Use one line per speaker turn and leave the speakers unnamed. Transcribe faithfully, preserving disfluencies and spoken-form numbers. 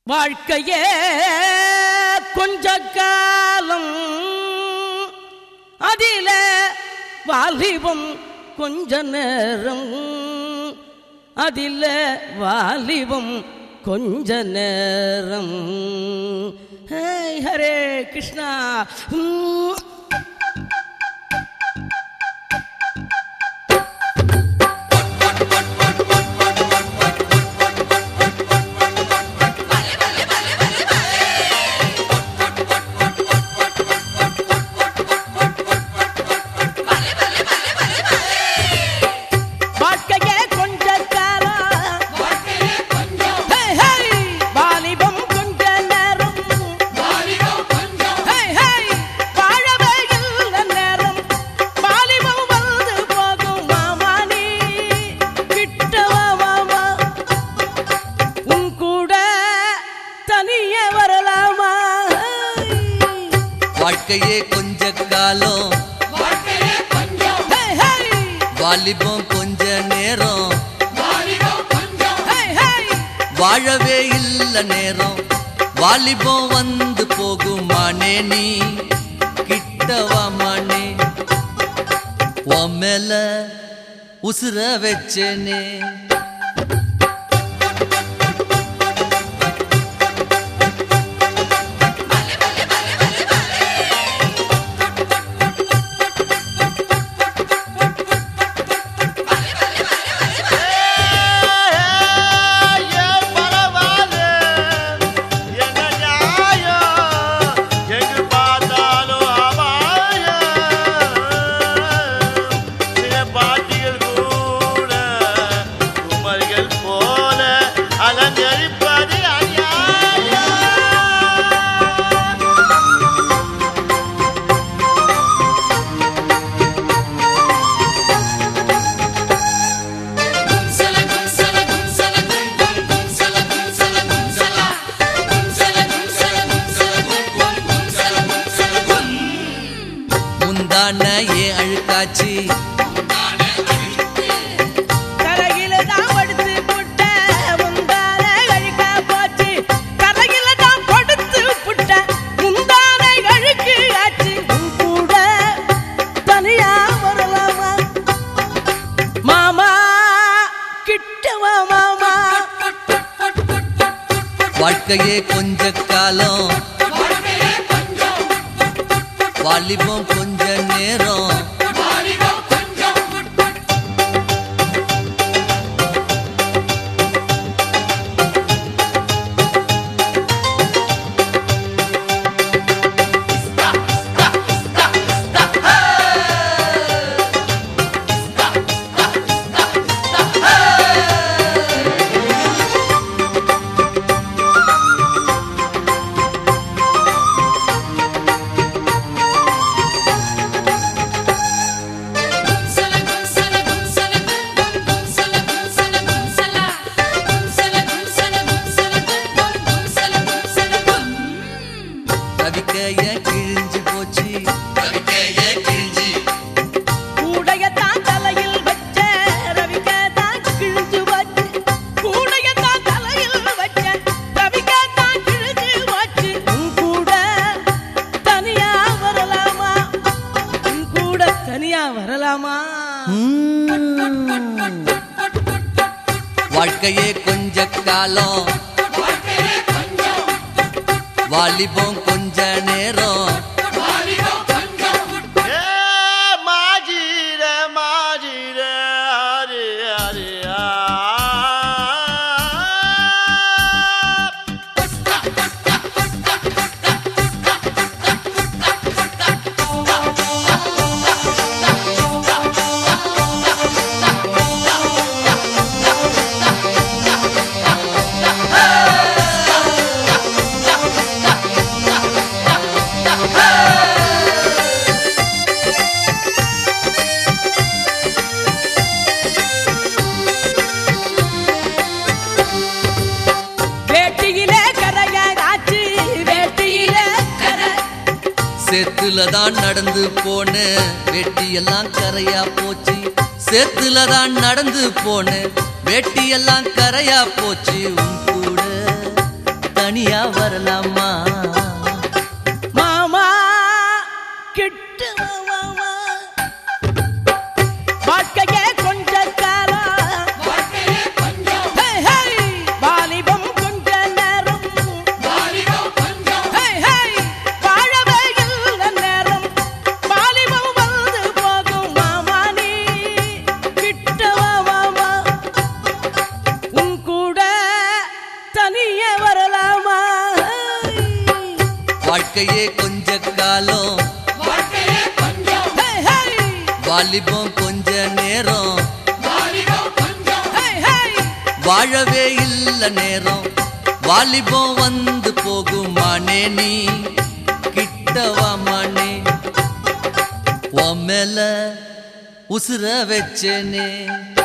வாழ்க்கையே கொஞ்ச காலம் அதில வாலிபம் கொஞ்ச நேரம் அதில வாலிபம் கொஞ்ச நேரம். ஹரே கிருஷ்ணா.
வாழ்க்கையே கொஞ்ச காலம் வாலிபம் கொஞ்ச நேரம் வாழவே இல்ல நேரம் வாலிபம் வந்து போகுமானே நீ கிட்டவா மானே உன் மேல உசுர வச்சேனே. ஏ அழுக்காச்சி
கரையில தான் படுத்து புட்ட முந்தான அழுக்கா போச்சு கரையில தான் படுத்து புட்ட முந்தான அழுக்கு ஆச்சு உன் கூட தனியா வரலாமா மாமா கிட்டவா மாமா.
வாழ்க்கையே கொஞ்ச காலம் வாலிபம் கொஞ்ச நேரம் கிழிஞ்சு போச்சு
கூடையத்தான் தலையில் வச்ச ரவிக்கத்தான் கிழிஞ்சு போச்சு கூடையத்தான் தலையில் வச்ச ரவிக்கத்தான் கிழிஞ்சு போச்சு உன் கூட தனியா வரலாமா உன் கூட தனியா வரலாமா.
வாழ்க்கையே கொஞ்ச காலம் வாலிபம் கொஞ்ச நேரம் சேத்துலதான் நடந்து போன வெட்டியெல்லாம் கரையா போச்சு சேத்துலதான் நடந்து போன வெட்டியெல்லாம் கரையா போச்சு உன் கூட தனியா வரலாமா
மாமா கிட்ட மாமா வாழ்க்கையே கொஞ்ச காலம் ஹே, ஹே, வாலிபம் கொஞ்ச நேரம் ஹே, ஹே, வாழவே இல்ல நேரம் வாலிபம் வந்து போகும் மாமா நீ கிட்ட வா மாமா உன் கூட தனியே வரலாமா
வாழ்க்கையே கொஞ்ச காலம்
ஹே, ஹே,
வாலிபம் கொஞ்ச நேரம்
ஹே, ஹே,
வாழவே இல்ல நேரம் வாலிபம் வந்து போகுமானே நீ கிட்டவா மானே உன் மேல உசுர வச்சேனே